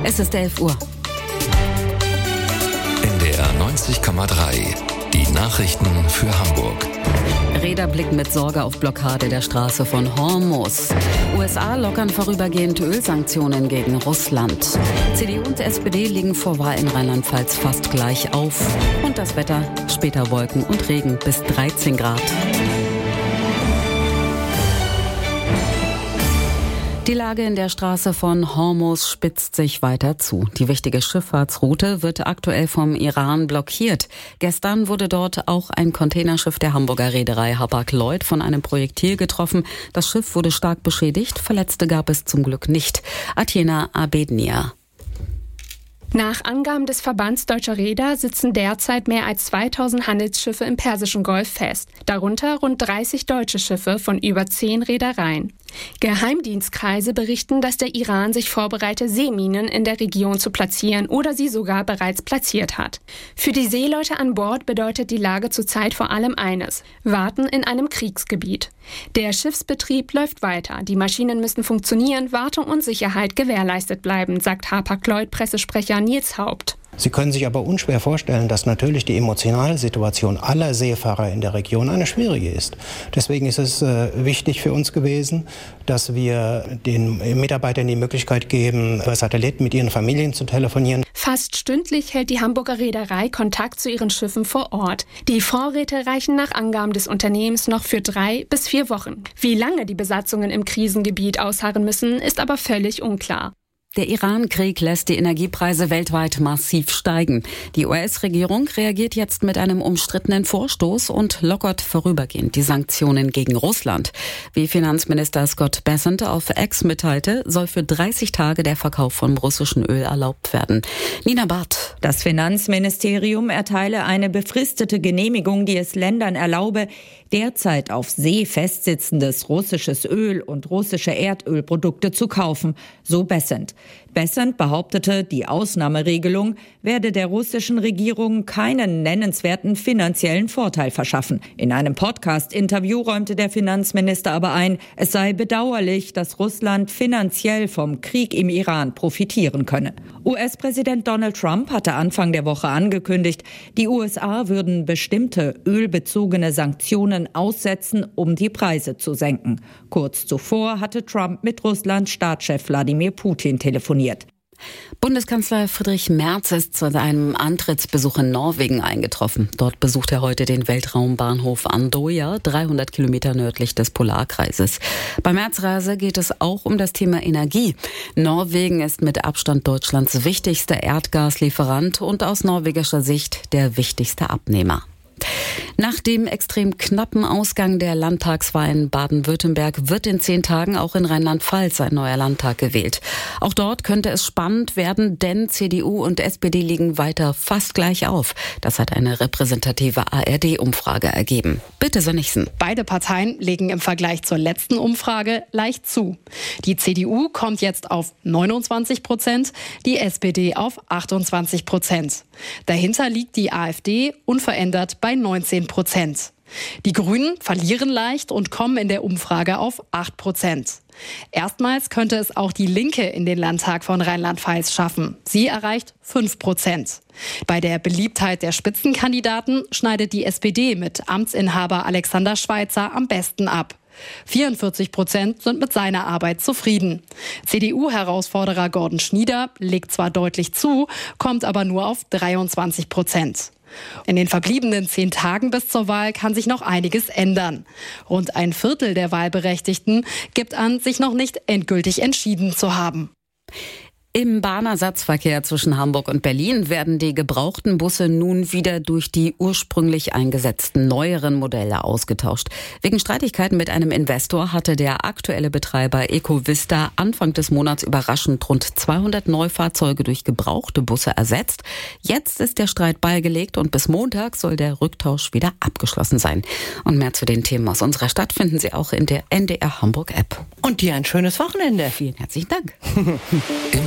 Es ist 11 Uhr. NDR 90,3. Die Nachrichten für Hamburg. Räder blicken mit Sorge auf Blockade der Straße von Hormuz. USA lockern vorübergehend Ölsanktionen gegen Russland. CDU und SPD liegen vor Wahl in Rheinland-Pfalz fast gleich auf. Und das Wetter, später Wolken und Regen bis 13 Grad. Die Lage in der Straße von Hormuz spitzt sich weiter zu. Die wichtige Schifffahrtsroute wird aktuell vom Iran blockiert. Gestern wurde dort auch ein Containerschiff der Hamburger Reederei Hapag-Lloyd von einem Projektil getroffen. Das Schiff wurde stark beschädigt, Verletzte gab es zum Glück nicht. Atjena Abednia. Nach Angaben des Verbands Deutscher Reeder sitzen derzeit mehr als 2000 Handelsschiffe im Persischen Golf fest, darunter rund 30 deutsche Schiffe von über 10 Reedereien. Geheimdienstkreise berichten, dass der Iran sich vorbereite, Seeminen in der Region zu platzieren oder sie sogar bereits platziert hat. Für die Seeleute an Bord bedeutet die Lage zurzeit vor allem eines: Warten in einem Kriegsgebiet. Der Schiffsbetrieb läuft weiter, die Maschinen müssen funktionieren, Wartung und Sicherheit gewährleistet bleiben, sagt Hapag-Lloyd-Pressesprecher Nils Haupt. Sie können sich aber unschwer vorstellen, dass natürlich die emotionale Situation aller Seefahrer in der Region eine schwierige ist. Deswegen ist es wichtig für uns gewesen, dass wir den Mitarbeitern die Möglichkeit geben, über Satelliten mit ihren Familien zu telefonieren. Fast stündlich hält die Hamburger Reederei Kontakt zu ihren Schiffen vor Ort. Die Vorräte reichen nach Angaben des Unternehmens noch für 3 bis 4 Wochen. Wie lange die Besatzungen im Krisengebiet ausharren müssen, ist aber völlig unklar. Der Iran-Krieg lässt die Energiepreise weltweit massiv steigen. Die US-Regierung reagiert jetzt mit einem umstrittenen Vorstoß und lockert vorübergehend die Sanktionen gegen Russland. Wie Finanzminister Scott Bessent auf X mitteilte, soll für 30 Tage der Verkauf von russischem Öl erlaubt werden. Nina Barth. Das Finanzministerium erteile eine befristete Genehmigung, die es Ländern erlaube, derzeit auf See festsitzendes russisches Öl und russische Erdölprodukte zu kaufen, so Bessent. Bessent behauptete, die Ausnahmeregelung werde der russischen Regierung keinen nennenswerten finanziellen Vorteil verschaffen. In einem Podcast-Interview räumte der Finanzminister aber ein, es sei bedauerlich, dass Russland finanziell vom Krieg im Iran profitieren könne. US-Präsident Donald Trump hatte Anfang der Woche angekündigt, die USA würden bestimmte ölbezogene Sanktionen aussetzen, um die Preise zu senken. Kurz zuvor hatte Trump mit Russlands Staatschef Wladimir Putin telefoniert. Bundeskanzler Friedrich Merz ist zu seinem Antrittsbesuch in Norwegen eingetroffen. Dort besucht er heute den Weltraumbahnhof Andøya, 300 Kilometer nördlich des Polarkreises. Bei Merz-Reise geht es auch um das Thema Energie. Norwegen ist mit Abstand Deutschlands wichtigster Erdgaslieferant und aus norwegischer Sicht der wichtigste Abnehmer. Nach dem extrem knappen Ausgang der Landtagswahl in Baden-Württemberg wird in 10 Tagen auch in Rheinland-Pfalz ein neuer Landtag gewählt. Auch dort könnte es spannend werden, denn CDU und SPD liegen weiter fast gleich auf. Das hat eine repräsentative ARD-Umfrage ergeben. Bitte, Sönnigsen. Beide Parteien legen im Vergleich zur letzten Umfrage leicht zu. Die CDU kommt jetzt auf 29%, die SPD auf 28%. Dahinter liegt die AfD unverändert bei 19%. Die Grünen verlieren leicht und kommen in der Umfrage auf 8%. Erstmals könnte es auch die Linke in den Landtag von Rheinland-Pfalz schaffen. Sie erreicht 5%. Bei der Beliebtheit der Spitzenkandidaten schneidet die SPD mit Amtsinhaber Alexander Schweitzer am besten ab. 44% sind mit seiner Arbeit zufrieden. CDU-Herausforderer Gordon Schnieder legt zwar deutlich zu, kommt aber nur auf 23%. In den verbliebenen 10 Tagen bis zur Wahl kann sich noch einiges ändern. Rund ein Viertel der Wahlberechtigten gibt an, sich noch nicht endgültig entschieden zu haben. Im Bahnersatzverkehr zwischen Hamburg und Berlin werden die gebrauchten Busse nun wieder durch die ursprünglich eingesetzten neueren Modelle ausgetauscht. Wegen Streitigkeiten mit einem Investor hatte der aktuelle Betreiber Ecovista Anfang des Monats überraschend rund 200 Neufahrzeuge durch gebrauchte Busse ersetzt. Jetzt ist der Streit beigelegt und bis Montag soll der Rücktausch wieder abgeschlossen sein. Und mehr zu den Themen aus unserer Stadt finden Sie auch in der NDR Hamburg App. Und dir ein schönes Wochenende. Vielen herzlichen Dank.